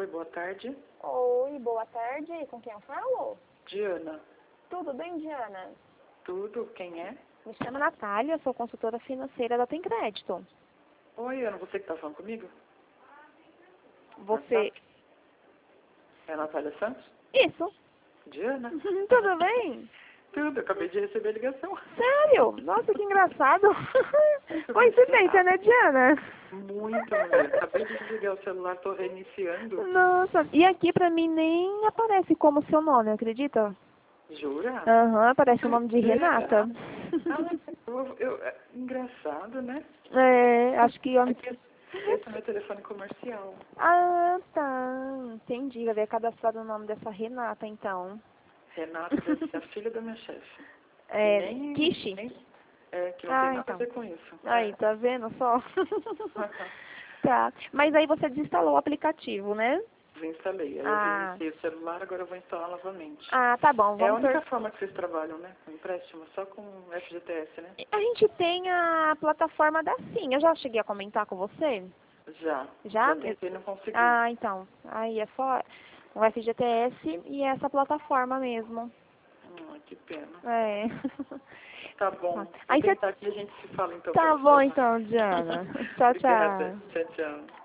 boa tarde. Oi, boa tarde. Com quem eu falo? Diana. Tudo bem, Diana? Tudo? Quem é? Me chamo Natália, sou consultora financeira da Tem Crédito. Oi, Ana, você que tá falando comigo? Você... É a Natália Santos? Isso. Diana? Tudo bem? Tudo, eu acabei de receber a ligação. Sério? Nossa, que engraçado. Coincidência, né, Diana? Muito, mulher. Acabei de desligar o celular, tô reiniciando. Nossa, e aqui pra mim nem aparece como seu nome, acredita? Jura? Aham, aparece o nome de Renata. Engraçado, né? É, acho que... É que esse é meu telefone comercial. Ah, tá. Entendi. Eu havia cadastrado o nome dessa Renata, então. Renata deve ser a filha da minha chefe. É, Kishi? Que não tem nada a ver com isso. Aí, tá vendo só? Tá. Mas aí você desinstalou o aplicativo, né? Desinstalei. Aí eu Ah. reiniciei o celular, agora eu vou instalar novamente. Ah, tá bom. É a Vamos única forma que vocês trabalham, né? Com empréstimo, só com FGTS, né? A gente tem a plataforma da Sim. Eu já cheguei a comentar com você? Já. Já? Já tentei, não consegui. Ah, então. Aí é só o FGTS e essa plataforma mesmo. Que pena. É. Tá bom. Aí Vou você... tentar que a gente se fala então. Tá bom então, Diana. Tchau, Obrigada. tchau. Tchau, tchau.